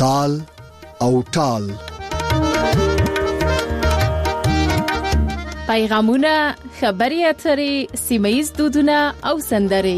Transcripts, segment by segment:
تال او ټال. پیغامونه، خبري اترې، سیمه‌ییز دودونه او سندرې.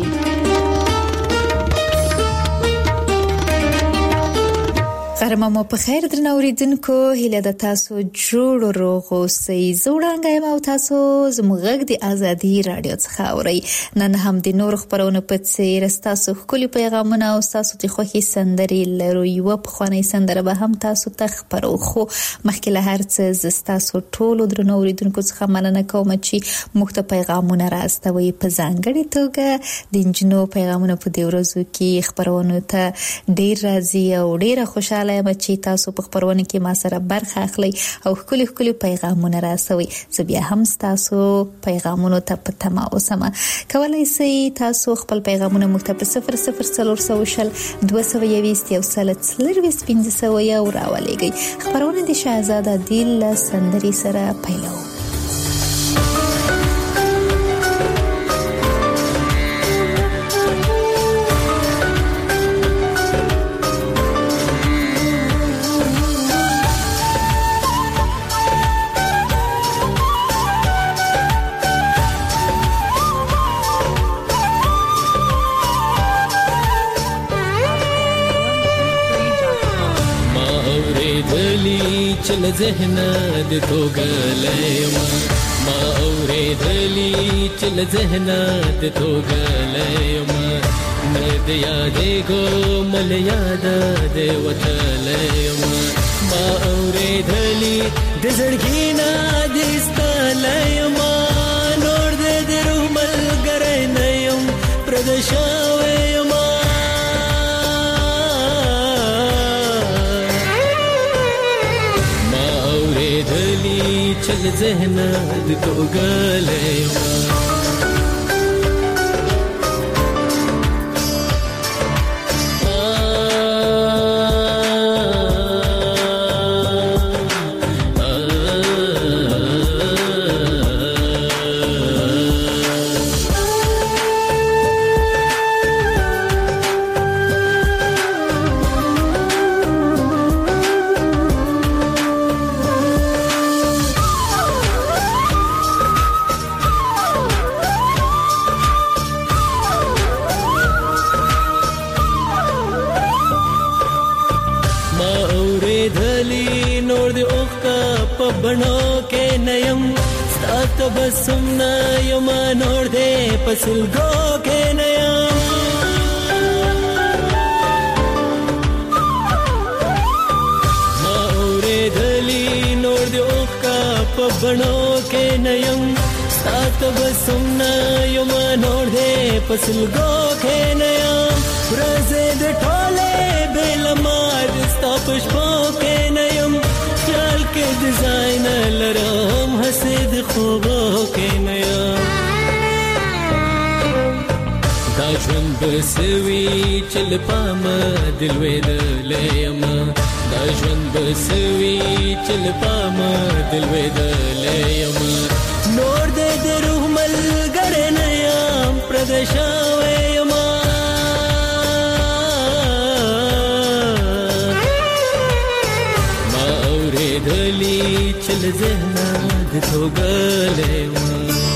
غرمه مو په خیر درنو اوریدونکو، هیله د تاسو جوړ روغ اوسئ. زوړانګه یم او تاسو زموږ غږ د ازادي رادیو څخه اورئ. نن هم د نور خبرونو په څیر تاسو ښکلي پیغامونه او تاسو د خوښي سندرې لرو. یو پخوانی سندره به هم تاسو ته خبرو، خو مخکې له هر څه زه تاسو ټولو درنو اوریدونکو څخه مننه کوم چې موږ ته پیغامونه راستوي. په ځانګړي توګه د انجنونو پیغامونه په دې ورځو کې خبرونه ته ډیر راځي او ډیره خوشاله چې تاسو په خبرونه کې ما سره برخه اخلي او خولي پیغامونه راسوي. زه بیا هم تاسو پیغامونو ته په تمه اوسم. کولای شئ تاسو خپل پیغامونه موږ ته په 00400 220 130 راولېږئ. خبرونه د شهزاده دیل سندري سره پیلو. چل ذهن د توګلېما ما اورېدلې چل ذهن د توګلېما نه د یادې ګومل یاد د وتلېما ما اورېدلې د زړګي نه د استلېما نور د رومل ګرې نه يم پردشاوېما چل ذهن د توګلېما بڼو کې نیم ستات بسم نه یم نور دې پسلګو کې نیم ما اورېدلې نور دې اوښکا په بڼو کې نیم ستات بسم نه یم نور دې پسلګو کې نیم ورځې د ټولې بل مار ستا پښپو کې نیم خیال کې ډیزاین لرم حسد خوبو کې نه یم دا ژوند بسوي چل پام دل وېدلې یم دا ژوند بسوي چل پام دل وېدلې یم نور دې د روح ملګری نه یم پردشاوې یم دلی چل ذهن د توګلېما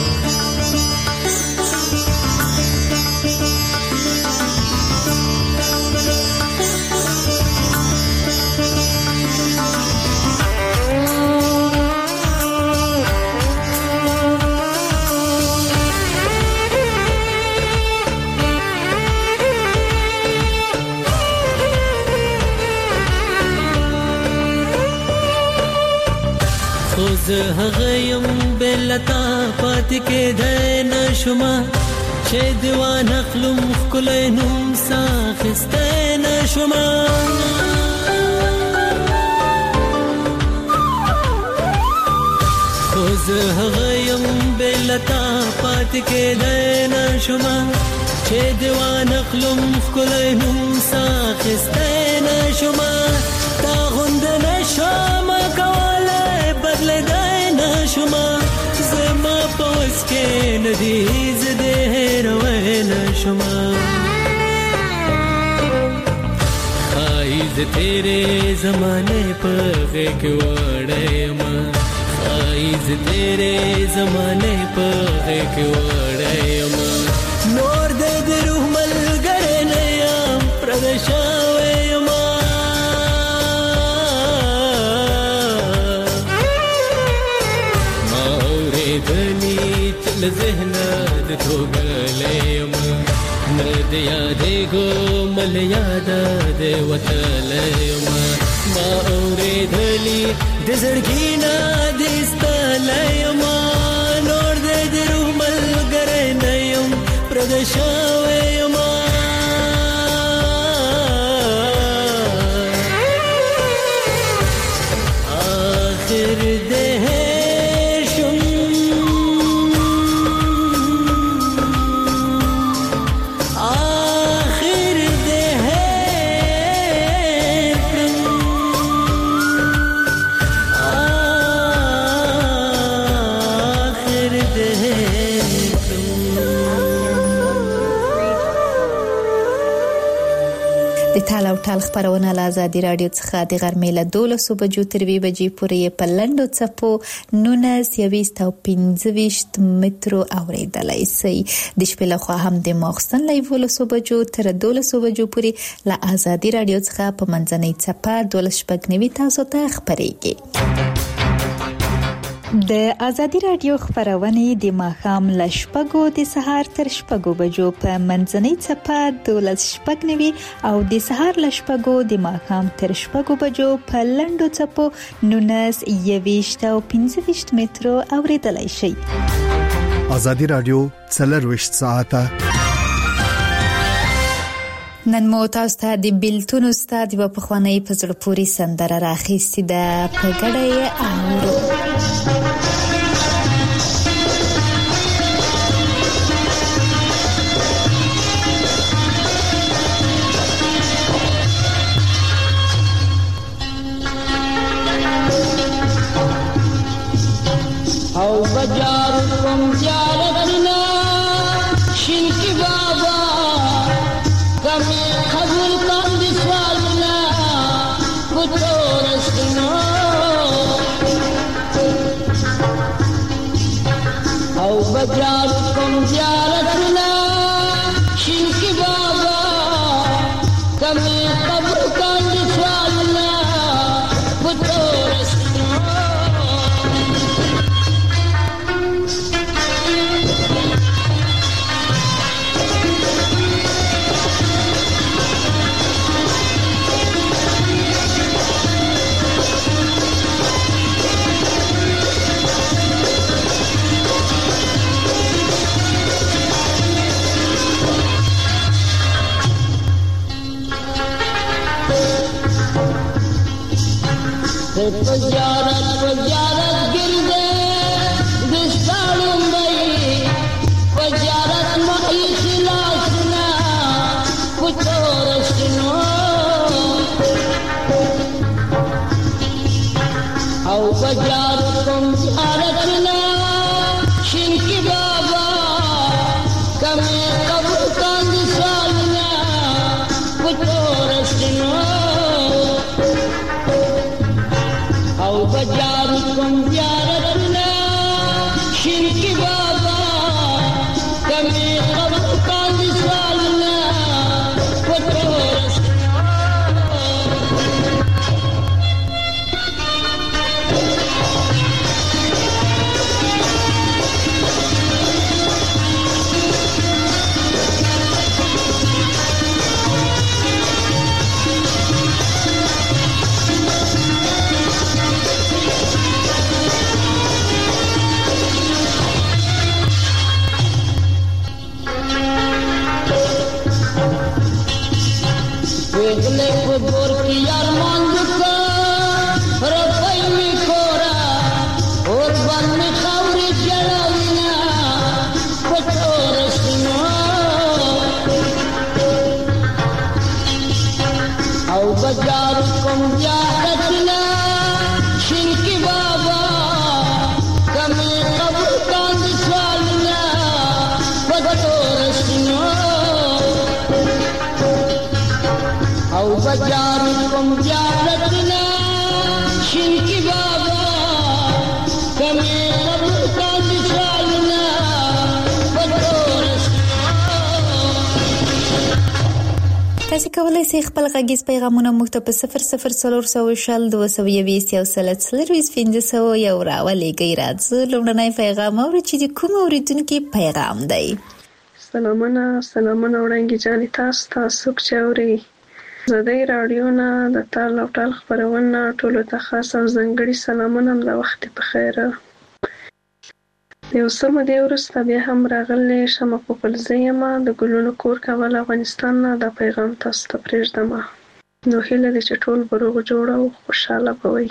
زه هغه يم بلتا پات کې د نشما چې دیوان خپلم خلای نوم ساخسته نشما خو زه هغه يم بلتا پات کې د نشما چې دیوان خپلم خلای نوم ساخسته نشما تا غوند نشم کوله بدل شما زما پوس کې ندی زده روان شما خای तेरे जमाने पर क्योड़यमा खाइज तेरे जमाने पर क्योड़यमा नोर दे रूह मल गरे नया प्रदशावयमा माउरे धनी चल जहनद धोगलयमा नद यादे गो मल यादा दे वतलयमा माउरे धली दजड़गी ना दिस्तलयमा नोर दे रूह मल गरे नयम प्रदशावयमा आखिर दे تاله او ټال خبرونه له آزادي رادیو څخه د غرمې له 12 بجو تر 2 بجې پورې په لنډو څپو 1925 مترو اوریدلای شئ د شپې له خوا هم د ماخستن له 12 بجو تر 12 بجو پورې له آزادي رادیو څخه په منځنۍ څپه 12 تاسو ته خبرېږي د آزادي رادیو خبرونه د ماښام له شپږو د سهار تر شپږو بجو په منځنۍ څپه 12 او د سهار له شپږو د ماښام تر شپږو بجو په لنډو څپو 1925 مترو اوریدلای شئ. آزادي رادیو 24 ساعته نن مو تاسو ته د بیلتون استاد په خواني په زړه پوری سندره راخېستې ده په ګډه اورو او بجار کوم زیارتنا شینکی بابا کمی قبول کن دی سوالنا کتورستنا او بجار کوم زیارتنا شینکی بابا کمی قبول کن دی سوالنا کتورستنا پجارت گرده دستانم بی پجارت مائی خلاسنا کتورستنا او پجارت کم زیارتنا شنکی بابا کمی قبول کن دسالنا کتورستنا او بجار کم زیارتنا شرکی بابا کمی قبل کاندی سالنا کتورستنا वेगले बोर की अरमान दुका रफई में कोरा और बन में खौरी जलाविना कतोरस्ना औ बाजार कम जाकतना शिनकी बाबा कमी कबूल कांद स्वालना कतोरस्ना او او بجار کوم زیارتنا شینکی بابا کمی قبر کا دشالنا بدورس. تاسو کولای شئ خپل غږیز پیغامونه موږ ته په 00400 یو راولېږئ. راځه لومړنی پیغام اورو چې د کوم اورېدونکي پیغام دی. سلامونه وړانګې جانې تاسو چې اورئ ازادۍ راډیو نه د تال او ټال خپرونه ټولو ته خاص او ځانګړي سلامونه. د وخت په خیر. د یو څه مودې وروسته بیا هم راغلی شمه پوپلزۍ یم د ګلونو کور کابل افغانستان نه. دا پیغام تاسو ته پرېږدم. نو هیله ده چې ټول به روغ جوړ او خوشحاله به وئ.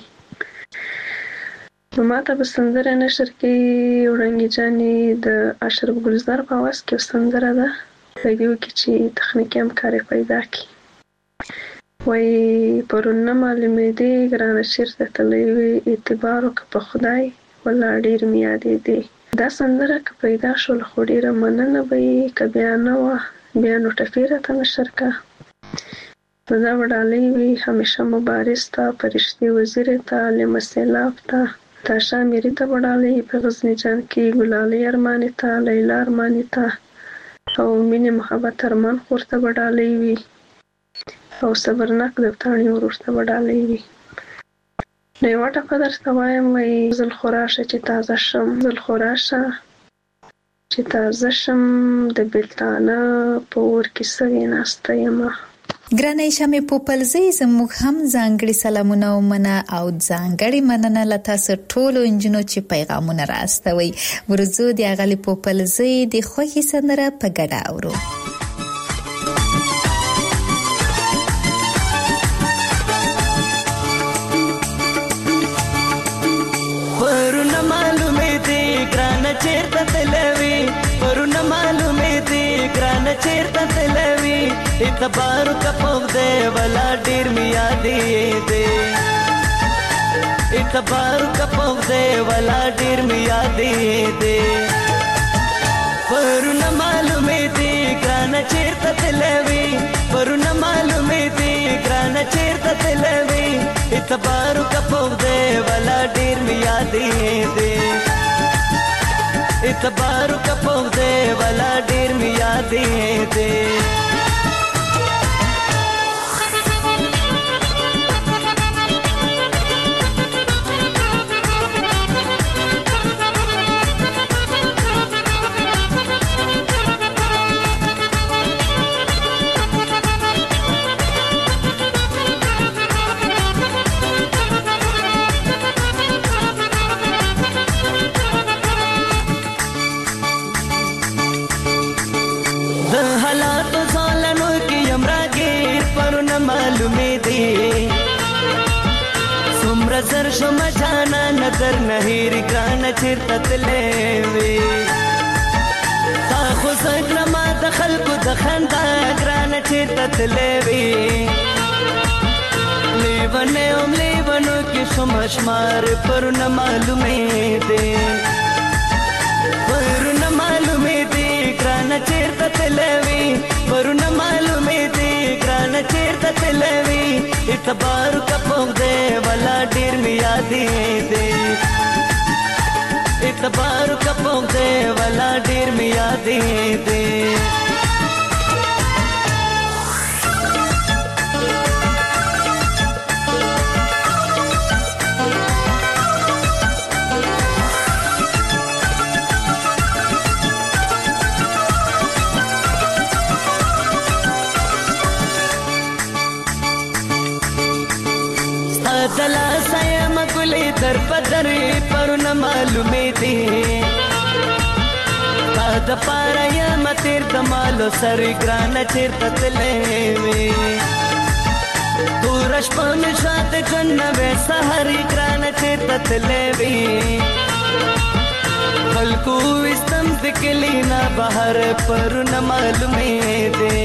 نو ماته به سندره نشر کې وړانګې جانې د اشرف ګلزار په اواز کې سندره ده په دې کې چې تخنیکي همکاري پیدا کړي. وایي پرون نه معلومېدې ګرانه چېرته تللی وې اعتبار وکړه په خدای والله ډېر مې یادېدې. دا سندره که پیدا شول خو ډېره مننه به یې که بیا نه وه بیا نو ټپې راته نشر کړه. نو دا به ډالۍ وي همیشه مبارز ته فرشتې وزیرې ته لمه سیلاب ته تاشا میری ته به ډالۍ په غزني جان کې ګلالۍ ارماني ته لیلا ارماني ته او مینې محبت ارمان خور ته به ډالۍ وي او صبرناک دفتاڼي ورور ته به ډالۍ وي. نو یوه ټپه درته وایم وایي زل خو راشه چې تازه شم زل خو راشه چې تازه شم د بېلتانه په اور کې سوې ناسته یمه. ګرانې شمې پوپلزۍ زموږ هم ځانګړي سلامونه ومنه او ځانګړي مننه له تاسو ټولو انجونو چې پیغامونه راستوئ. ورځو د اغلې پوپلزۍ د خوښې سندره په ګډه اورو. پرونه معلومې دي ګرانه چېرته تلوي پرونه معلومې دي ګرانه چېرته تلوي اعتبار کا پوغ دے ولا ډیر می یادې دې اعتبار کا پوغ دے ولا ډیر می یادې دې پرونه معلومې دي ګرانه چېرته تلوي پرونه معلومې دي ګرانه چېرته تلوي اعتبار کا پوغ دے ولا ډیر می یادې دې اعتبار کا پوغ دے ولا ډیر می یادې دې. زر شم جانا نظر نهیر ګرانه چېرته تللی وې تا خو زړه ما د خلکو د خندا ګرانه چېرته تللی وې لیونو کې شم شمار پرونه معلومې دي پرونه معلومې دي ګرانه چېرته تللی وې پرونه معلومې دي ګرانه چېرته تللی وې اعتبار کا پوغ دے ولا ډیر می یادې دې اعتبار کا پوغ دے ولا ډیر می یادې دې. دلا سایم ګلې در بدر پرونه معلومې دي تا د پاره یم تیر د مالو سر ګرانه چېرته تللی وې تور شپه مې شات جنه وې سحر ګرانه چېرته تللی وې خلکو وستم د کلي نه بهر پرونه معلومې دي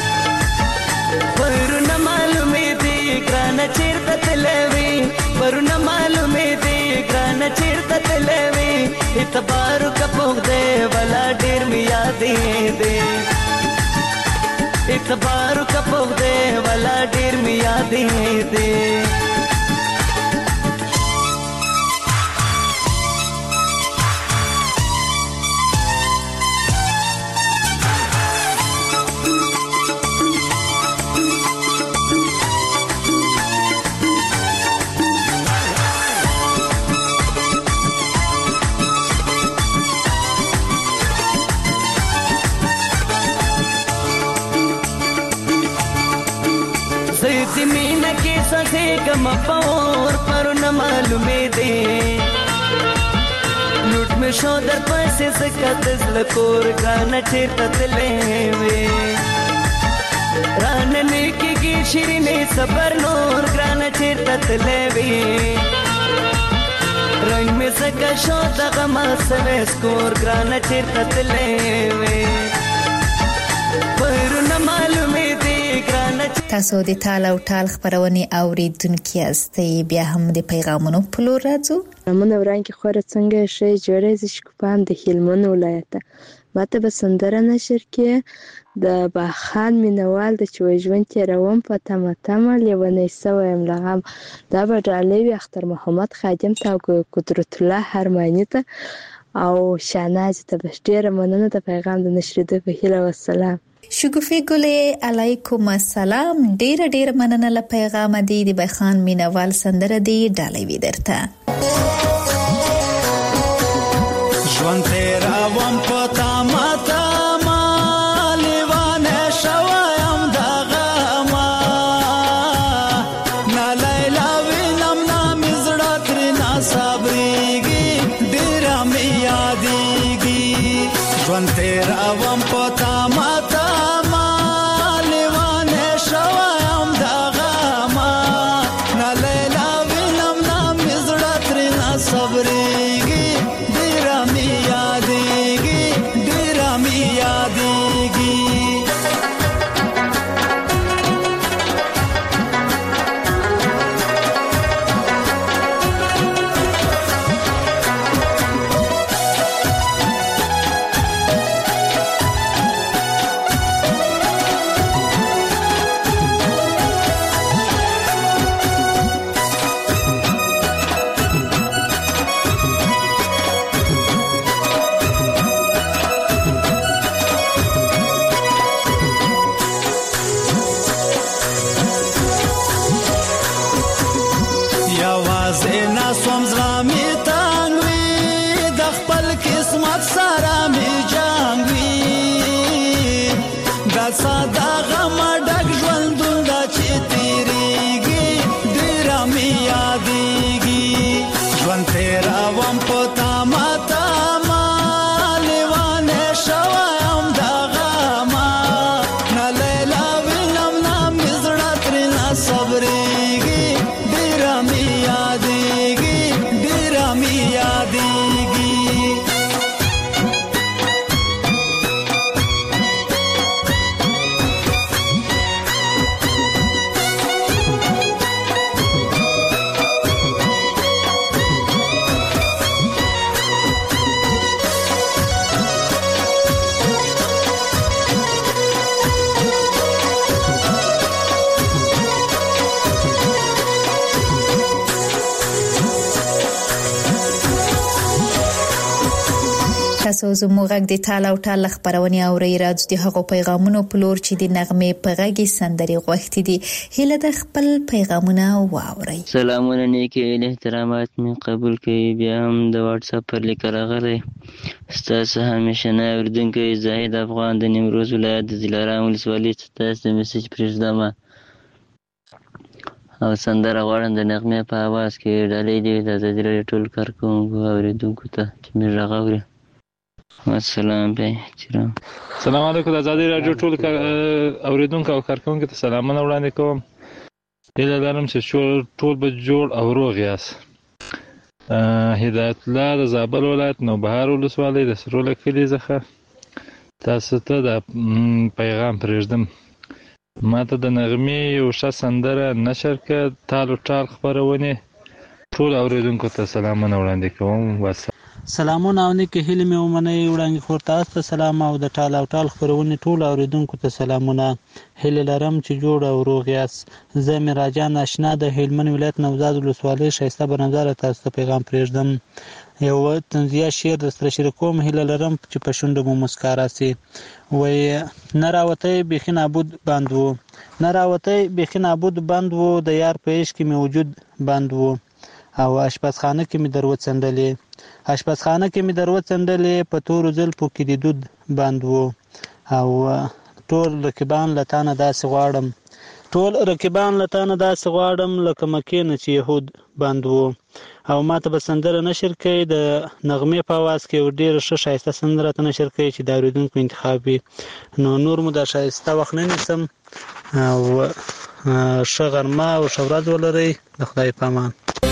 پرونه معلومې دي ګرانه چېرته تللی وې پرونه معلومې دي ګرانه چېرته تللی وې اعتبار کا پوغ دے ولا ډیر می یادې دې اعتبار کا پخده ولا ډیر می یادې دې کم پاور پر نہ معلومے دے لوٹ میں شو در پاسے سکت زلکور گانا چیرتا تلے وے راننے کی شیرنے صبر نور گانا چیرتا تلے وے رنگ میں سکا شو دغما سوے سکور گانا چیرتا تلے وے پر نہ معلومے دے تاسو د تال او ټال خبرونه اوریدونکو یاستئ بیا هم د پیغامونو په لور راځو. من ورانکي خوره څنګه شي جوړې شکوپان د هلمند ولایت ماته به سندره نشر کې د باخان مینوال د چويژوند تیروم په تمه لیونی سویم لغم دا به ډالوي اختر محمد خادم تا قدرت الله هرمانی ته او شاناز ته ډیره مننه د پیغام د نشریدو په هیله والسلام. شګوفي ګلې علیکم السلام ډیر مننه له پیغام دی د بخان مینوال سندره دی ډالوي درته ژوند تیرا وم پتا ماتا مالوانه شوایم دغما نا لیلا وینم نام زړه ترنا صبرېږي ډیر مې یادېږي ژوند تیرا وم پتا ماتا تاسو زموږ غږ د تال او ټال خبرونه اورئ راځي د هغو پیغامونو په لور چې د نغمه په غږی سندري غوښتي دي هله د خپل پیغامونه واورئ. سلامونه نیکی احترامات می قبول کړئ بیا هم د واتس اپ پر لیک راغلی ستاسو همیشنه اوریدونکو زاهد افغان د نیمروز ولایت د دلارام ولسوالۍ څخه د میسج پرېږدم او سندره غواړم د نغمه په आवाज کې ډالۍ دی د ازادي راډیو ټول کارکونکو اوریدونکو ته چې موږ راغوري. السلام علیکم. سلام علیکم د ازادي راډیو ټول اوریدونکو او کارکونکو ته سلامونه وړاندې کوم. هیله لرم چې ټول به جوړ او روغ یاست. هدایت الله د زابل ولایت نوبهار ولسوالۍ د سروله کلي څخه تاسو ته د پیغام پرېږدم. ماته د نغمې یو ښه سندره نشر کړه تال او ټال خپرونې ټول اوریدونکو ته سلامونه وړاندې کوم. سلامونه او نیکې هیلې مې ومنئ. وړانګې خور تاسو ته سلام او د ټال او ټال خپرونې ټولو اورېدونکو ته سلامونه. هیلې لرم چې جوړ او روغ یاست. زه میراجان اشنا د هلمند ولایت نوزاد ولسوالۍ ښایسته بنظره تاسو ته پیغام پرېږدم. یو طنزیه شعر درسره شریکوم. هیله لرم چې په شونډو مو مسکا راسي. وایي نه راوتی بیخي نابود بند و، نه راوتی بیخي نابود بند و، د یار په عشق کې مې وجود بند و، او اشپزخانه کې مې در وڅنډلې، اشپزخانه کې مې در وڅنډلې، په تورو زلفو کې د دود بند و، او ټول رقیبان له تانه داسې غواړم، ټول رقیبان له تانه داسې غواړم لکه مکې نه چې یهود بند و. او ما ته به سندره نشر کوي د نغمې په اواز کې یو ډېر ښه ښایسته سندره ته نشر کوي چې د اورېدونکو انتخاب وي. نو نور مو دا ښایسته وخت نه نیسم او ښه غرمه او ښه ورځ ولرئ. د خدای په امان.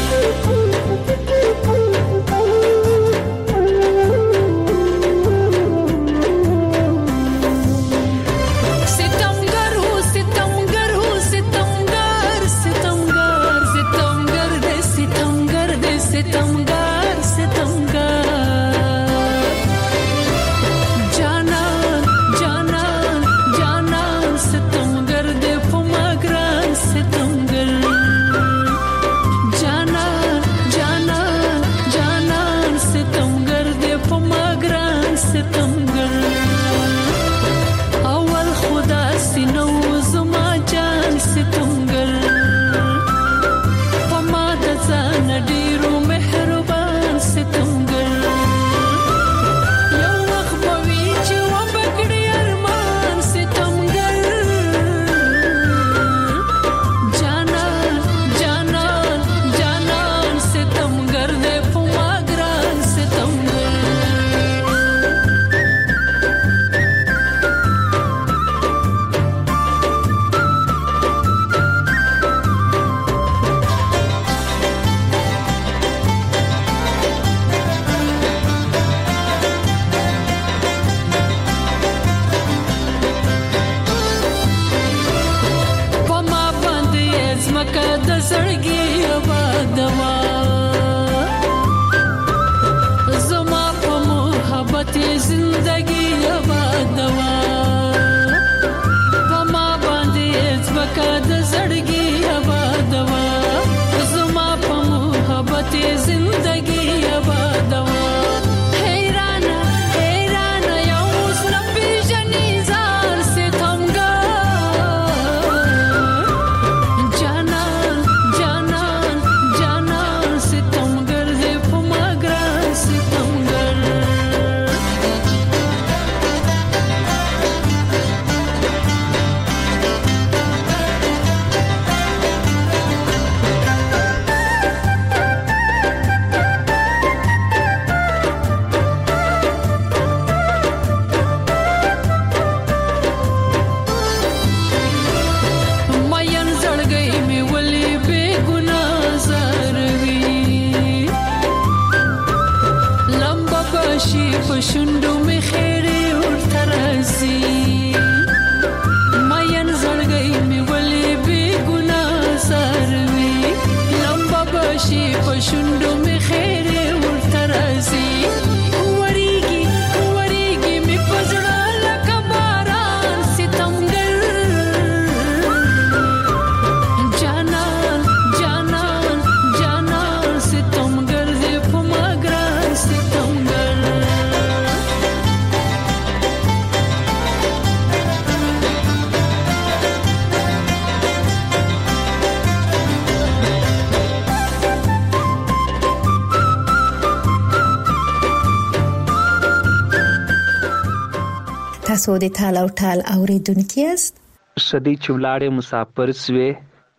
تاسو د ټال او ټال اوریدونکو یاست. شدی چولاړې مسافر سوې،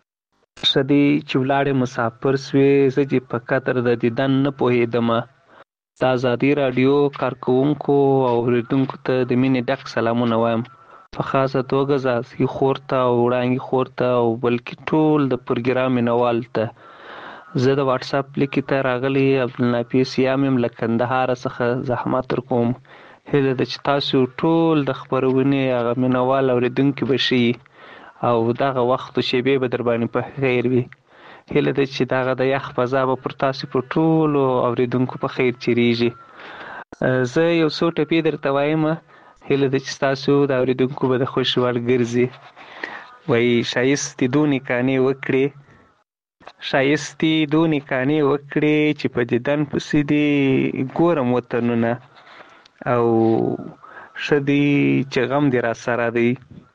شدی چولاړې مسافر سوې، زه په قطر د دیدن نه پوهېدم. د ازادي راډیو کارکوونکو او اوریدونکو ته د مینې ډک سلامونه وایم. په خاصه توګه زاسي خور ته او وړانګې خور ته او بلکې ټول د پروګرام مینوال ته. زه د واتس اپ لیکې ته راغلی عبدالنافع سیام یم له کندهار څخه زحمت ورکوم. هیله ده چې تاسو ټول د خپرونې هغه مینوال اورېدونکي به شئ او دغه وخت او شیبې به در باندې په خیر وي. هیله ده چې دغه د یخ فضا به پر تاسو په ټولو اوریدونکو په خیر چیریږي. زه یو څو ټپې درته وایم، هیله ده چې تاسو د اوریدونکو به د خوښ وړ ګرځي. وایي ښایستې دونې کانې وکړې، ښایستې دونې کانې وکړې چې په دیدن پسې دې ګورم وطنونه، او ښه دی چې غم دې را سره دی.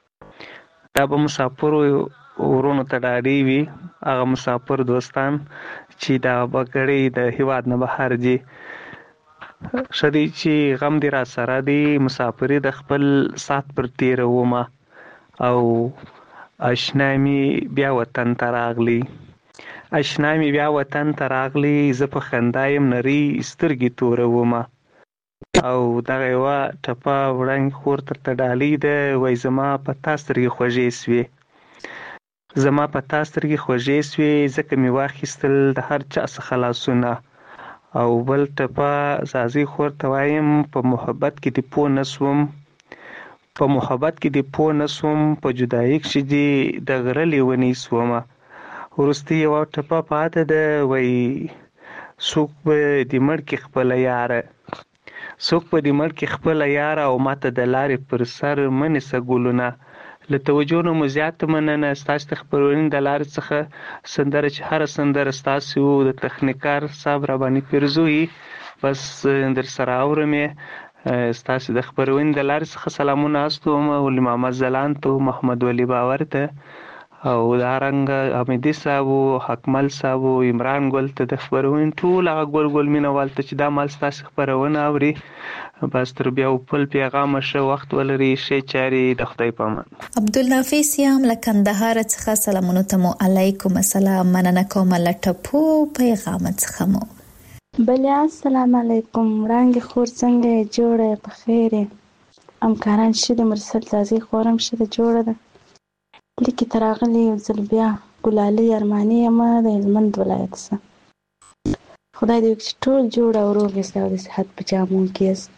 دا به مسافرو ورونو ته ډاډې وي، هغه مسافر دوستان چې دا بګړۍ د هیواد نه بهر دي. ښه دی چې غم دې را سره دی، مسافري د خپل سات پر تېرومه، او اشنا مې بیا وطن ته راغلی، اشنا مې بیا وطن ته راغلی، زه په خندا یم نرۍ سترګې تورومه. او دغه یوه ټپه وړاندې خور ته ډالۍ ده. وایي زما په تا سترګې خوږې سوې، زما په تا سترګې خوږې سوې، ځکه مې واخیستل د هر چا څخه لاسونه. او بل ټپه زازۍ خور ته وایم، په محبت کې دې پوه نه سوم، په محبت کې دې پوه نه سوم، په جدایي کښې دې د غره لیونۍ سومه. وروستۍ یوه ټپه پاته ده. وایي څوک به دې مړ کړي خپله یاره، څوک به دې مړ کړي خپله یاره، او ماته د لارې پر سر مه نیسه ګلونه. له توجه نه مو زیاته مننه. ستاسو د خپرونې د لارې څخه سندره چې هره سندره ستاسو د تخنیکار صاحب راباندې پیرزوي، بس در سره اورم یې. ستاسو د خپرونې د لارې څخه سلامونه استوم ولي محمد ځلاند ته، محمد ولی باور ته، او دارنګه حمیدي صاحب، حکمل صاحب، عمران ګل ته، د خپرونې ټول هغه ګل مینوال ته چې دا مال ستاسو خپرونه اوري. بس تر بیا وپل پیغامه ښه وخت ولري، ښې چارې، د خدای په امان. عبدالنافع سیام له کندهار څخه سلامونو ته مو علیکم السلام، مننه کوم له ټپو پیغام څخه مو. بله السلام علیکم، وړانګې خور څنګه یې؟ جوړه یې په خیر یې؟ همکاران ښه دي؟ مرسل زازۍ خور هم ښه ده، جوړه ده. لیکې ته راغلې یو ځل بیا. ګلالۍ ارماني یم د هلمند ولایت څخه. خدای دې وکړي چې ټول جوړ او روغ یاست او د صحت په جامو کې یاست.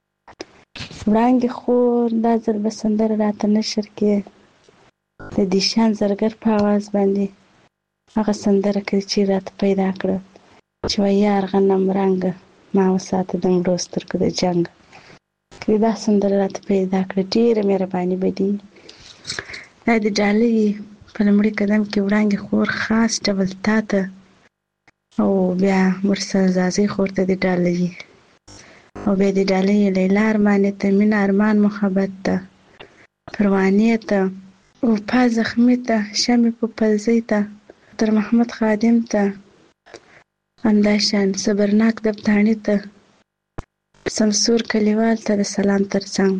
وړانګې خور دا ځل به سندره راته نشر کې د دیشان زرګر په اواز باندې هغه سندره کوي چې راته پیدا کړه، چې وایي یار غنم رنګه ما وساته د مړو سترګو د جنګ. که دا سندره راته پیدا کړه ډېره مهرباني به دي. دا د ډالۍ په لومړي قدم کې وړانګې خور خاص ډول تا ته، او بیا مرسل زازۍ خور ته د ډالۍ، او بیا د ډالۍ لیلا ارماني ته، مینه ارمان محبت ته، پروانې ته، وفا زخمي ته، شمې په پلزۍ ته، تر محمد خادم ته، همداشان صبرناک دبتاڼي ته، سمسور کلیوال ته د سلام ترڅنګ.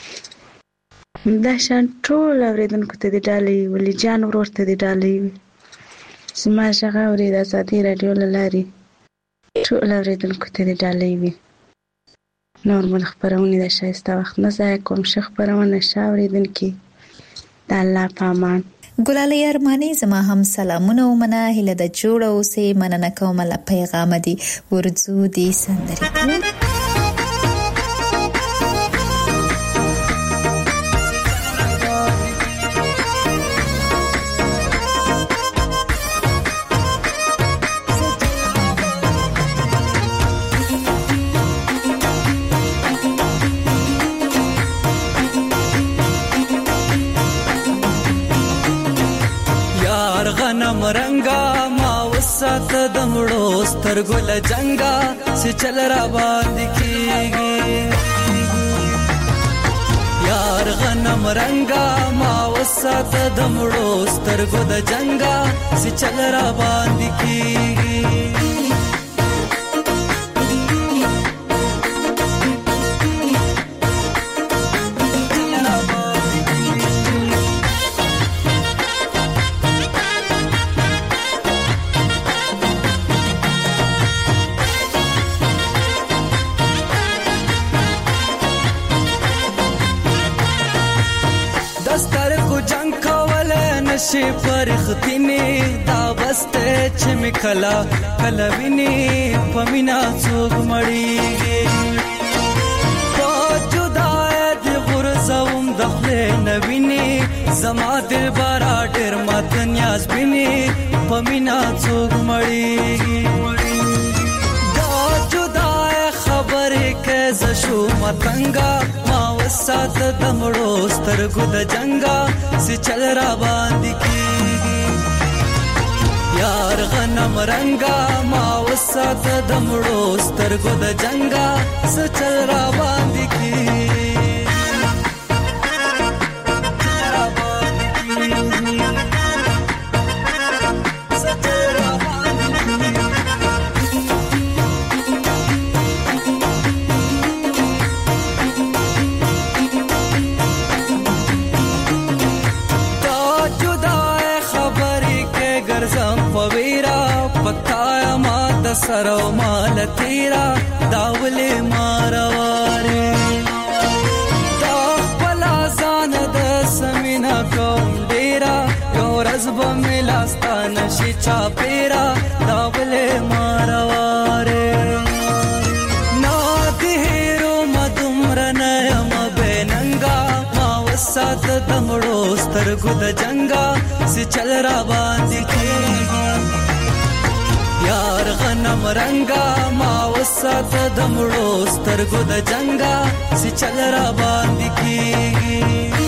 همداشان ټول اورېدونکو ته د ډالۍ، ولی جان ورور ته د ډالۍ وي. زما غږ اوري د ازادۍ راډیو له لارې ټول اورېدونکو ته د ډالۍ وي. نور مو د خپرونې د ښایسته وخت نه ضایع کوم. ښه خپرونه، ښه اورېدونکي، د الله په امان. ګلالۍ ارماني زما هم سلامونه ومنه، هیله د جوړه اوسې، مننه کوم له پیغامه دي. ورځو دې سندرې رنگا ما وسات د مړو سترګو له جنگا چې چل را باندې کیږي. یار غنم رنگا ما وسات د مړو سترګو د جنگا چې چل را باندې کیږي. شي پرختینه دا بسته چې مکلا کلا ویني پمینا څوک مړیږي. په جدای د غرزوم دخله نویني زما دل بارا ډېر مات نیاز بیني پمینا څوک مړیږي دا جدای خبرې کې زشو متنګا ما وسات د مړو سترګو د جنگا سي چل را باندې کیږي یار غنم رنگا ما وسات د مړو سترګو د جنگا سي چل را باندې کیږي سرو مال تیرا داولې مارواره دا خپل ځان د سمینا کوم ډیرا یو رزب ملاستان شي چا پیرا داولې مارواره نا دهرو مدمر نیم بننګا ما وسات د مړو سترګو د جنگا سي چل را باندې کیږي یار غنم رنگا ما وسات د مړو سترګو د جنگا سي چل را باندې کیږي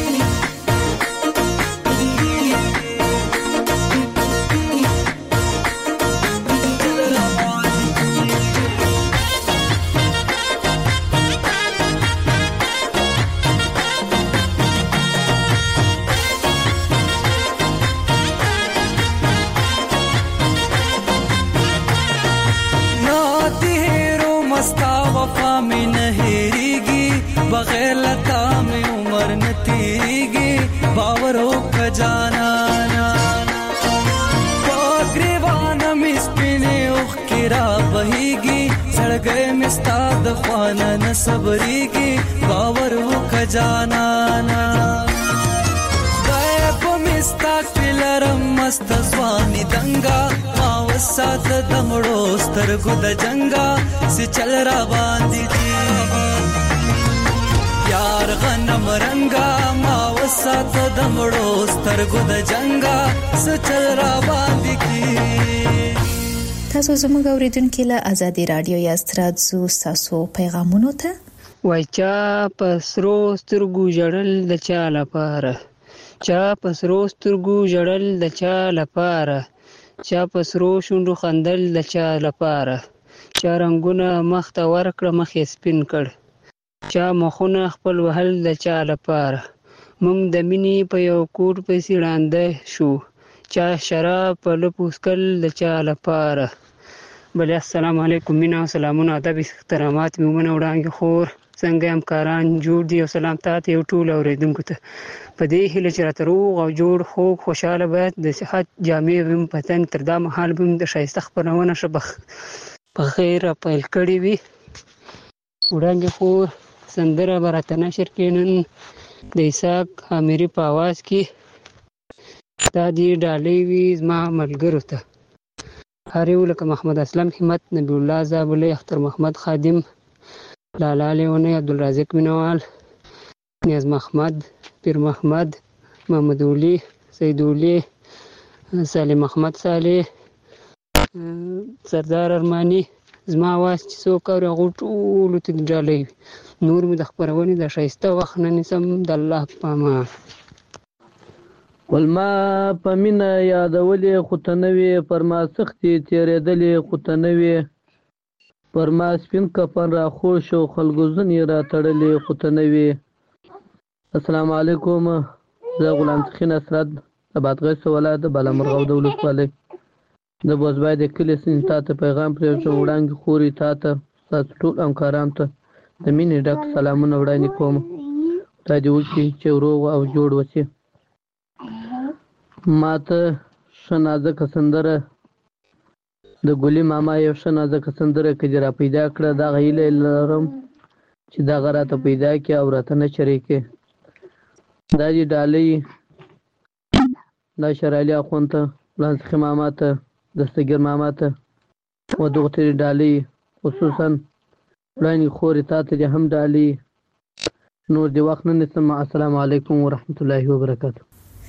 بغیر لتا میں عمر نتیگی باورو کجانانا پاگریوانا مسپینے اخ کرا بہیگی سڑگئے مستاد خوانا نصبریگی باورو کجانانا غیب مستاک پلرم مستزوانی دنگا ماوسات دمڑو سترگو د جنگا سی چل را باندی دیگی یار غنم رنگا ما وسات د مړو سترګو د جنگا سچل را باندې کی تاسو زموږ اوریدونکو له ازادي رادیو یاست راځو تاسو پیغامونو ته وای چا پسرو سترګو جړل د چا لپاره چا پسرو سترګو جړل د چا لپاره چا پسرو شونډو خندل د چا لپاره چا رنگونه مخ ته ورکړه مخې سپین کړ چا مخونه خپل وهل د چا لپاره مونږ د مینې په یو کوټ پسې ړانده شو چا شراب په لپوسکل د چا لپاره بل السلام علیکم مینا سلامونه ادب احترامات میمونه وړاندې خور څنګه همکاران جوړ دي او سلام تاسو یو ټول اوریدونکو ته په دې هیله چې راته روغ او جوړ خو خوشاله باید د صحت جامع ویم پتن تر دا مهال بم د شایسته خبرونه شبخ په خیر پیل کړی وي وړاندې خور سندره براته نشر کینن د اسحاق اميري په आवाज کې تا دې ډالۍ وي زما ملګرو ته هر یو لکه محمد اسلم همت نبی الله زابلې اختر محمد خادم لالا لیونی عبدالرازق مینوال نیاز محمد پیر محمد محمد ولی سید ولی سالم محمد صالح سردار ارمانی زما واس چې څوک اوري هغه ټولو ته ډالۍ نور مې د خپرونې د ښایسته وخت نه نیسم د الله په امان ولما په مینه یادولې خو ته نه وې پر ما سختې تېرېدلې خو ته نه وې پر ما سپین کفن راخوړ شو خلکو ځینې راتړلې خو ته نه وې السلام علیکم زه غلام سخي نصرت د بادغیس ولایت د بالامرغه د ولسوالۍ د بوزبای د کلي سین تا ته پیغام پرېږدم وړاندې خوري تا ته ستاسو ټول همکارانو ته د مینې ډک سلامونه وړاندې کوم خدای دې وکړي چې روغ او جوړ اوسې ما ته ښه نازکه سندره د ګلي ماما یو ښه نازکه سندره که دې را پیدا کړه دغه هیله لرم چې دغه راته پیدا کړي او راته نشر یې کړي دا دې ډالۍ دا شرعلي اخوند ته لانسخي ماما ته دستګیر ماما ته و دغه ته ډالۍ خصوصا وړاندې خورې تا ته دې هم ډالۍ نور دې وخت نه نیسم السلام علیکم ورحمت الله وبرکاته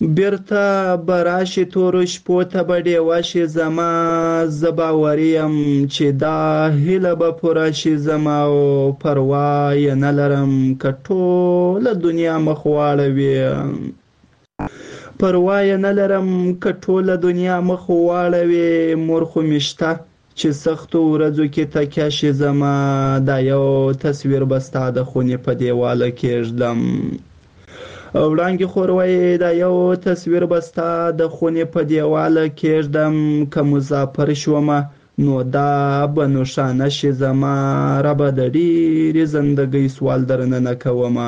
بیرته به راشي تورو شپو ته به ډیوه شي زما، زه باوري یم چې دا هیله به پوره شي زما، او پروا یې نه لرم که ټوله دنیا مخ واړوي، پروا یې نه لرم که ټوله دنیا مخ واړوي، مور خو مې شته چې سختو ورځو کې تکیه شي زما، دا یو تصویر به ستا د خونې په دیواله کېږدم. وړانګې خور وایي دا یو تصویر به ستا د خونې په دیواله کېږدم، که مسافر شومه نو دا به نښانه شي زما، ربه د ډېرې زندګۍ سوال درنه نه کومه،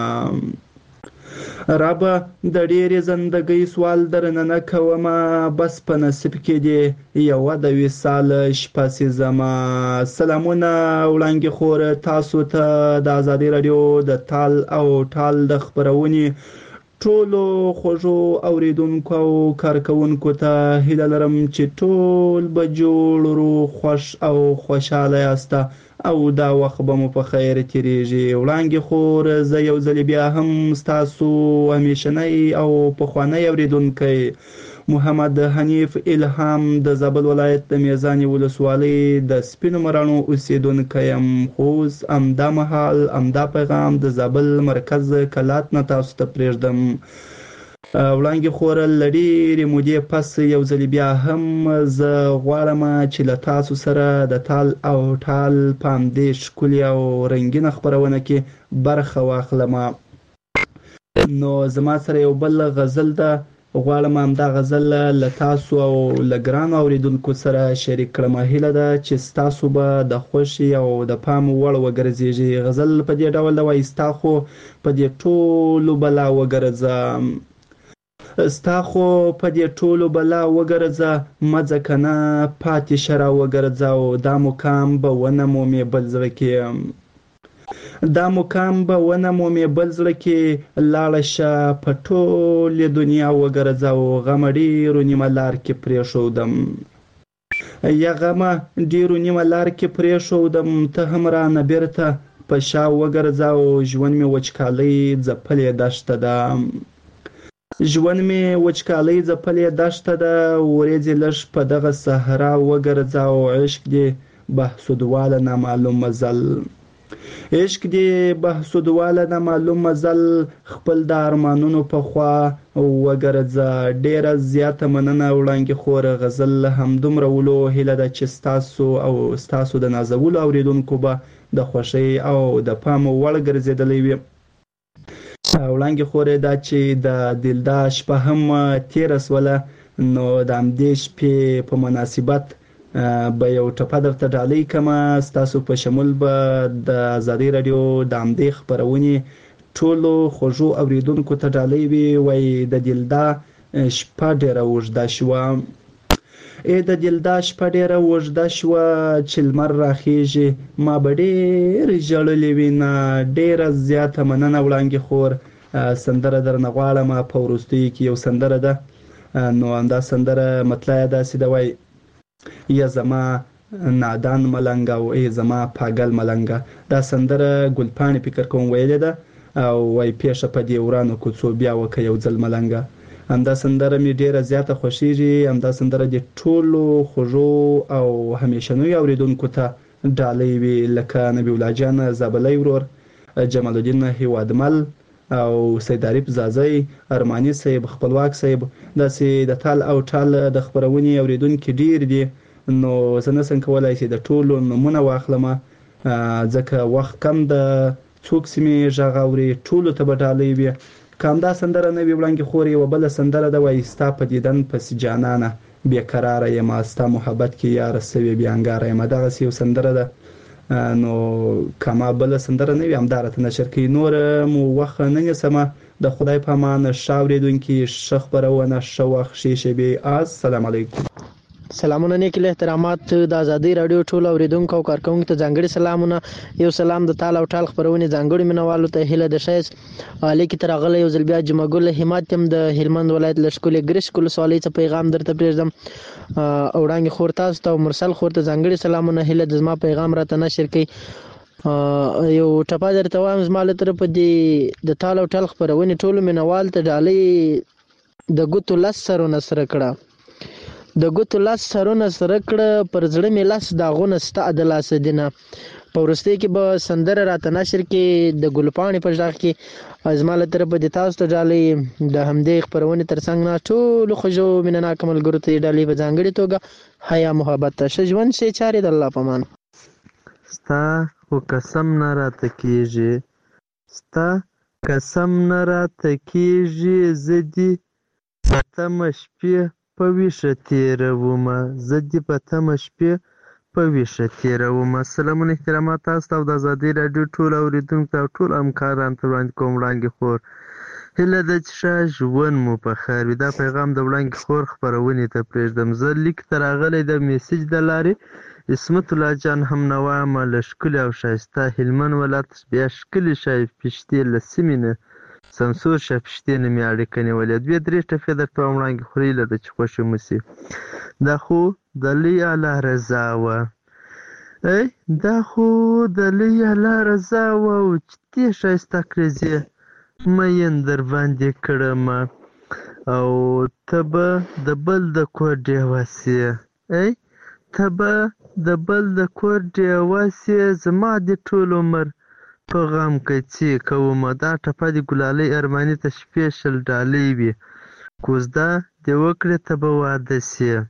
ربه د ډېرې زندګۍ سوال درنه نه کومه، بس په نصیب کې دې یوه د وصال شپه سي زما. سلامونه وړانګې خور، تاسو ته د ازادي راډیو د تال او ټال د خپرونې ټولو خوږو اوریدونکو او کارکوونکو ته هیله لرم چې ټول به جوړ روغ خوښ او خوشحاله یاست او دا وخت به مو په خیر تیریږي. وړانګې خور، زه یو ځل بیا هم ستاسو همیشنی او پخوانی اوریدونکی محمد حنیف الهام د زابل ولایت د میزانې ولسوالۍ د سپینو مراڼو اوسیدونکی یم. خو اوس همدا مهال همدا پیغام د زابل مرکز کلات نه تاسو ته پرېږدم. وړانګې خور، له ډېرې مودې پس یو ځل بیا هم زه غواړم چې له تاسو سره د تال او ټال په همدې ښکلې او رنګینه خپرونه کې برخه واخلم. نو زما سره یو بل غزل ده، غواړم همدا غزل له تاسو او له ګرانو اوریدونکو سره شریک کړم. هیله ده چې ستاسو به د خوښې او د پام وړ وګرځېږي. غزل په دې ډول ده وایي: ستا خو په دې ټولو بلا وګرځه، ستا خو په دې ټولو بلا وګرځه، مه ځه که نه پاتې شه را وګرځه، او دا مقام به ونه مومې بل زړه کې، دا مقام به ونه مومې بل زړه کې، لاړه شه په ټولې دنیا وګرځه، او غمه ډېرو نیمه لار کې پرېښودم، یا غمه ډېرو نیمه لار کې پرېښودم، ته هم رانه بېرته په شا وګرځه، او ژوند مې وچکالۍ ځپلې دښته ده، ژوند مې وچکالۍ ځپلې دښته ده، ورېځې لږ په دغه صحرا وګرځه، او عشق دې بهسودواله نامعلوم مزل، عشق دې بهسودواله نامعلوم مزل، خپل د ارمانونو په خوا وګرځه. ډېره زیاته مننه وړانګې خور. غزل همدومره ولو، هیله ده چې ستاسو او ستاسو د نازولو اوریدونکو به د خوښۍ او د پام وړ ګرځېدلی وي. وړانګې خور، دا چې د دلدا شپه هم تېره سوله، نو د همدې شپې په مناسبت به یو ټپه درته ډالۍ کړمه. ستاسو په شمول به د ازادۍ راډیو د همدې خپرونې ټولو خوږو اوریدونکو ته ډالۍ وي. وایي: د دلدا شپه ډېره اوږده شوه، د دلدا شپه ډېره اوږده شوه، چې لمر راخیږي ما به ډېر ژړلې وینه. ډېره زیاته مننه وړانګې خور. سندره درنه غواړم په وروستیو کې یو سندره ده، نو همدا سندره مطلع یې داسې ده، وایي: یا زما نادان ملنګه او ای زما پاگل ملنګه. دا سندره ګلپاڼې فکر کوم ویلې ده، او وایي: پیښه په دې ورانو کوڅو بیا وکه یو ځل ملنګه. همدا سندره مې ډېره زیاته خوښیږي. همدا سندره د ټولو خوږو او همیشنیو اوریدونکو ته ډالۍ وي، لکه نبی الله جان زابلی ورور، جمال الدین هیوادمل او سید عارف زازی، ارماني صاحب، خپلواک صاحب. داسې د تال او ټال د خپرونې اوریدونکي ډېر دي، نو زه نشم کولی چې د ټولو نومونه واخلم ځکه وخت کم ده. څوک چې مې غږ اوري ټولو ته به ډالۍ وي. که همدا سندره نه وي وړانګې خور، یوه بله سندره ده، وایي: ستا په دیدن پسې جانانه بېقراره یم، ستا محبت کې یاره سوې بېانګاره یم. دغسې یو سندره ده، نو که ما بله سندره نه وي همدا راته نشر کوي. نور مو وخت نه نیسمه. د خدای په امان. ښه اورېدونکي، ښه خپرونه، ښه وخت، ښې شېبې. السلام علیکم. سلامونه، نیک احترامات د ازادۍ راډیو ټول اوریدونکو او کارکوونکو ته ځانګړي سلامونه. یو سلام د تال او ټال خپرونې ځانګړي مینوالو ته هیله د ښایست لیکې ته راغلی یو ځل بیا جمعه ګل همت یم د هلمند ولایت له ښکلې ګرشک ولسوالۍ څخه پیغام درته پرېږدم. وړانګې خور تاسو ته او مرسل خور ته ځانګړي سلامونه. هیله د زما پیغام راته نشر کوي. یو ټپه درته وایم، زما له طرفه د تال او ټال خپرونې ټولو مینوال ته ډالۍ د ګوتو 10 سرونه سره کړه د ګوتو 10 سرونه سره کړه پر زړه مې 10 داغونه ستا د لاسه دینه. په وروستۍ کې به سندره راته نشر کې د ګلپاڼې په غږ کې زما له طرفه د تاسو ته ډالۍ د همدې خپرونې تر څنګ نه ټولو خوږو مینهناکو ملګرو ته د ډالۍ په ځانګړې توګه حیا محبت ته ښه ژوند ښې چارې د الله په امان. ستا خو قسم نه راته کېږي ستا قسم نه راته کېږي زه دې په تمه شپې په ویښه تېرومه زه دې په تمه شپې په ویښه تېرومه. سلامونه احترامات تاسو ته او د ازادۍ راډیو ټول اورېدونکو ته او ټول همکارانو ته وړاندې کوم وړانګې خور. هیله ده چې ښه ژوند مو په خیر وي. دا پیغام د وړانګې خور خپرونې ته پرېږدم. زه لیک ته راغلی د میسج د لارې عصمت الله جان هم نوا یم له ښکلي او ښایسته هلمند ولایت بیا ښکلي شایفتې له سیمې نه سمسور شایفتې نه مې اړیکه نیولې. 2-3 ټپې درته وایم وړانګې خور. هیله ده چې خوښې مو شي. دا خو د لوی الله رضا وه دا خو د لوی الله رضا وه او چې دې ښایسته کړزې مین در باندې کړمه او ته به د بل د کور ډیوه سې ته به د بل د کور ډیوه سې زما دې ټول عمر په غم کې کومه. دا ټپه د ګلالۍ ارماني ته سپیشل ډالۍ وي. کوزده دې وکړې ته به واده سې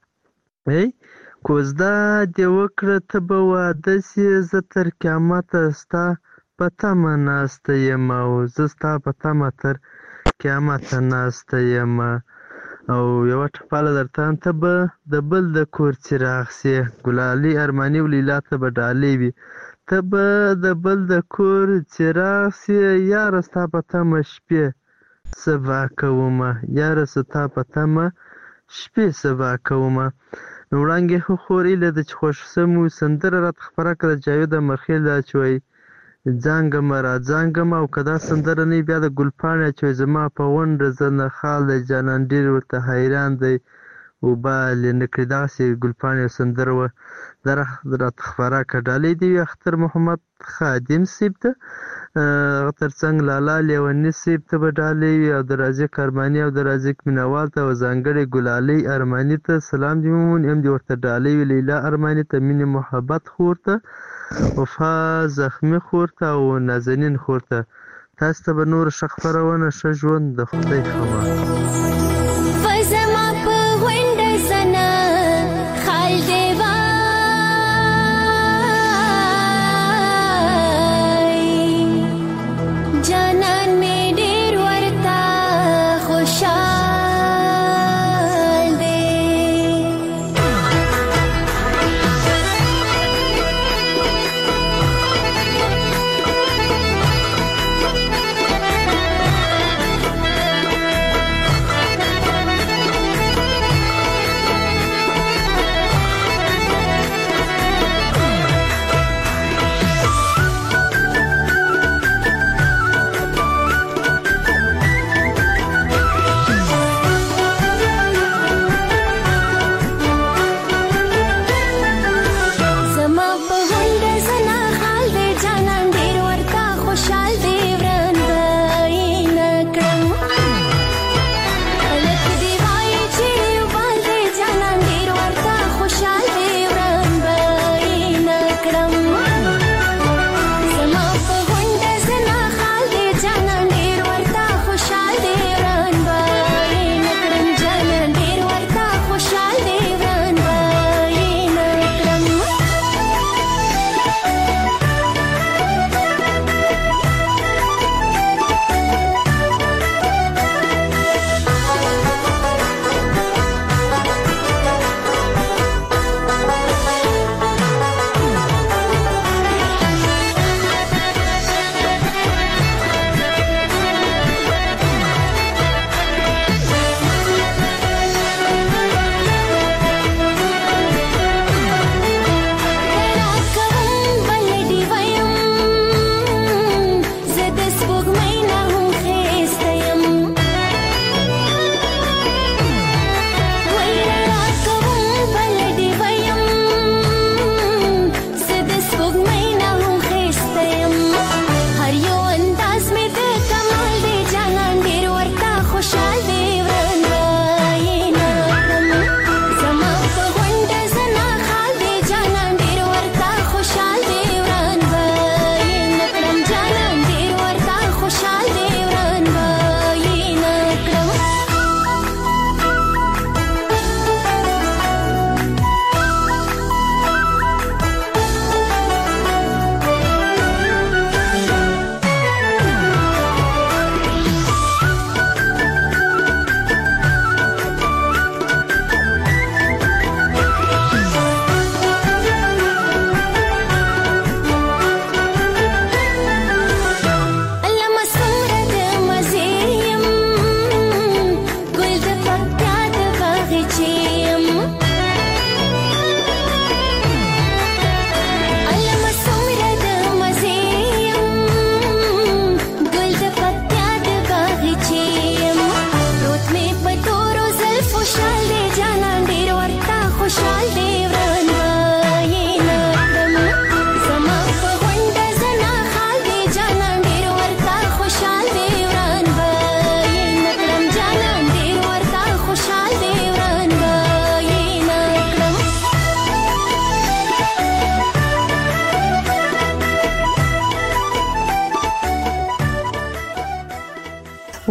کوزده دې وکړه ته به واده سې زه تر قیامته ستا په تمه ناسته یم او زه ستا په تمه تر قیامته ناسته یم. او یوه ټپاله درته ته به د بل د کور څراغ سې. ګلالۍ ارماني او لیلا ته به ډالۍ وي. ته به د بل د کور څراغ سې یاره ستا په تمه شپې سبا کومه یاره ستا په تمه شپې سبا کومه. نو وړانګې خور هیله ده چې خوښ سم سندره راته خپره کړه د جاوید امرخیل دا چې وایي ځانګمه را ځانګمه او که دا سندره نه بیا د ګلپاڼې چې وایي زما په غونډه زه نه خال دی جانان ډېر ورته حیران دی وبال یې نه کړي. دغسې ګلپاڼې سندره وه دا راته خپره کړه. ډالۍ دې وي اختر محمد خادم صیب ته تر څنګ لالا لیوني صیب ته به ډالۍ وي او د رازق ارماني او د رازق مینوال ته او ځانګړې ګلالۍ ارماني ته سلام دې ومون یم دې ورته ډالۍ وي. لیلا ارماني ته مینې محبت خور ته وفا زخمي خور ته او نازنین خور ته. تاسو ته به نور ښه خپرونه ښه ژوند د خدای خبر.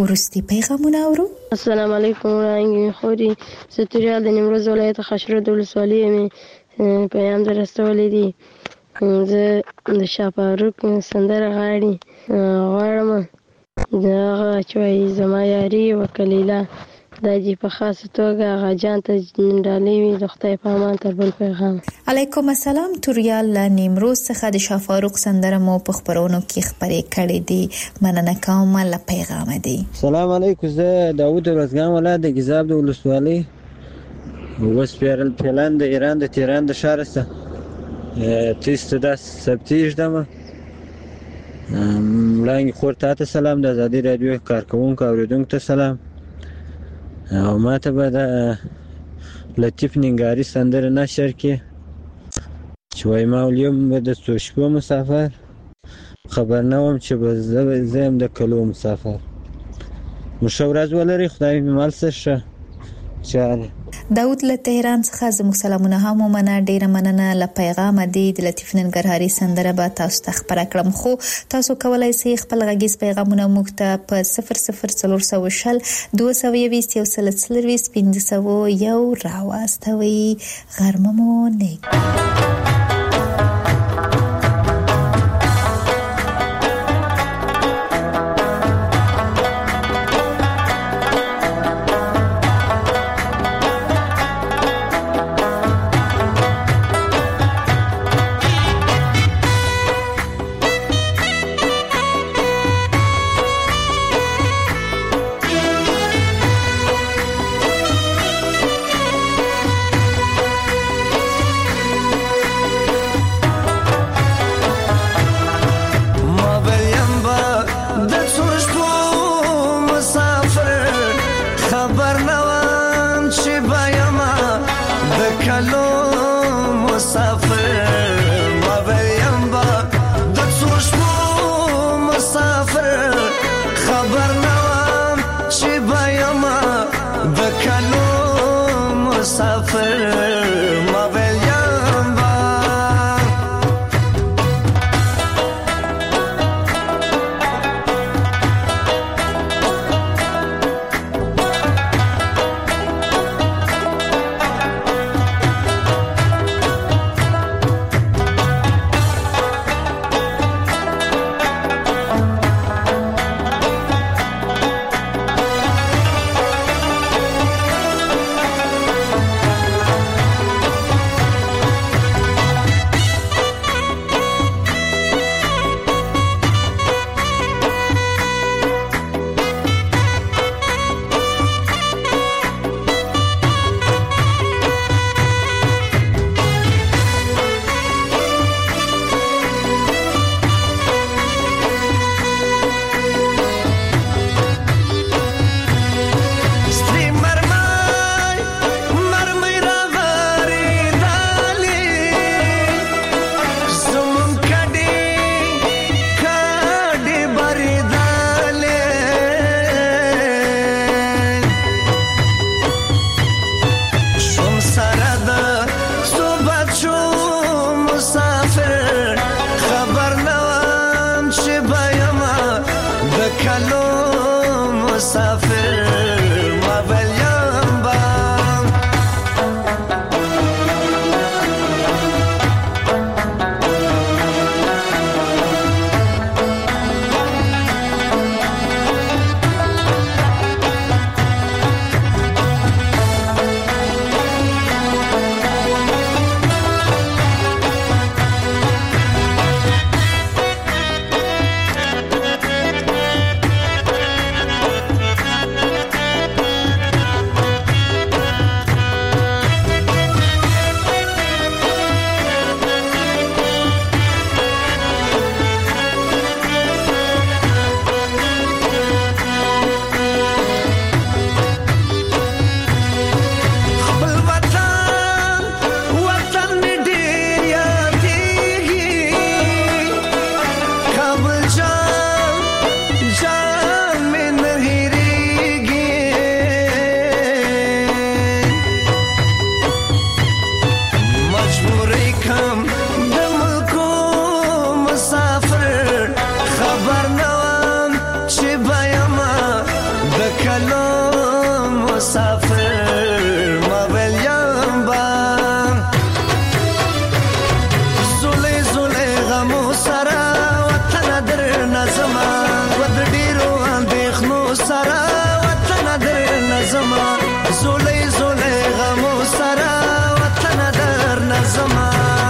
ورستي پیغامونه اورو. السلام علیکم وړاندې خوري ستوریا د نیمروز ولایت خشرود ولسوالۍ می پیغام درستولې دي. زه د شاپاروک سندره غاړي غواړم دغه چوي زما یاري وکلیلا د دې په خاصه توګه غاجان ته ډالې وي د خدای په امان تر بل پیغام. علیکم السلام. توریال نیمروز څخه د شافاروق سندره مو په خبرونو کې خبرې کړې دي. مننه کوم له پیغام دی. سلام علیکم. زه داوود ورزګان ولایت د ګیزاب د ولسوالۍ وسپیرل پلان د ایران د تهران د ښار څخه تیسته د سبتیج دمه وړاندې خور ته سلام. د ازادي رادیو کارکونکو اوریدونکو ته سلام. او ماته به د لطیف ننګاري سندره نشر کې چې وای ما اليوم به د څو شپو مسافر خبر نه وم چې به زه یم د کلو مسافر. مو ښه ورځ ولرئ. خدای مې مل شه. چاره داود له تهران څخه زموږ سلامونه هم ومنه. ډیره مننه له پیغام دی. د لطیف ننګرهاري سندره به تاسو ته خبره کړم، خو تاسو کولای شئ خپل غږیز پیغامونه موږ ته په 00420 220 1501 راواستوي. غرمه مو نیک. لازمه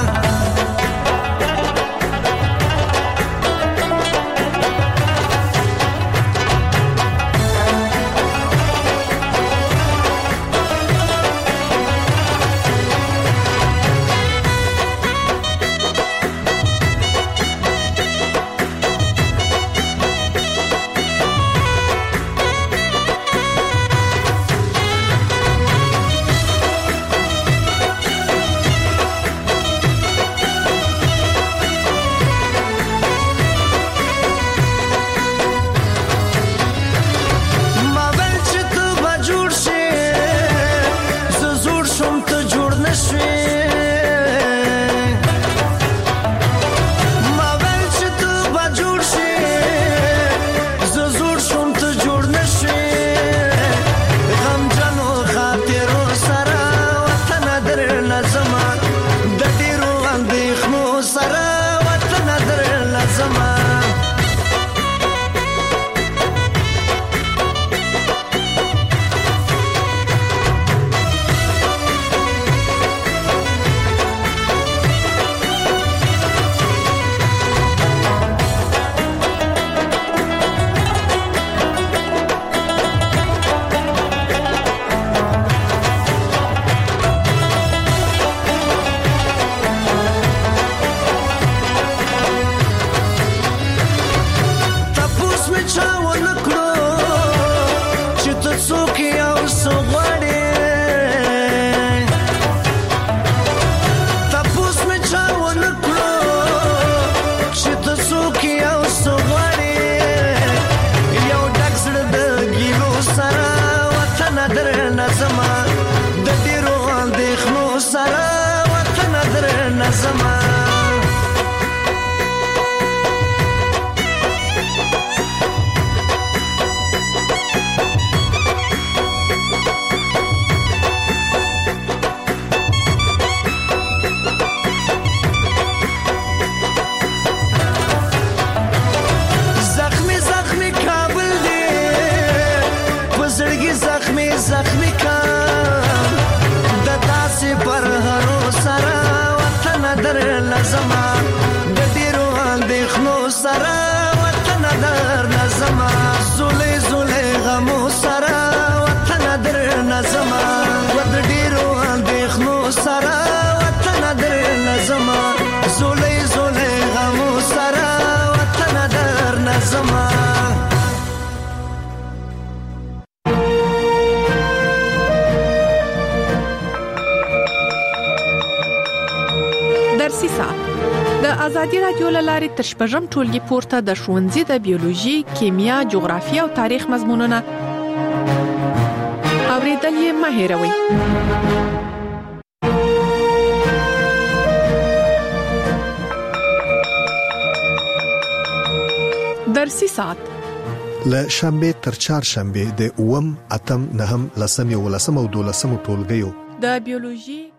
درسي ساعت د ازادي رادیو لارې تر شپږم ټولګي پورته د ښوونځي د بیولوژي، کیمیا، جغرافیه او تاریخ مضمونونه اوریدل یې مه هېروئ. درسي ساعت له شنبه تر چهارشنبه د 8 9 10 11 او 12 ټولګیو د بیولوژي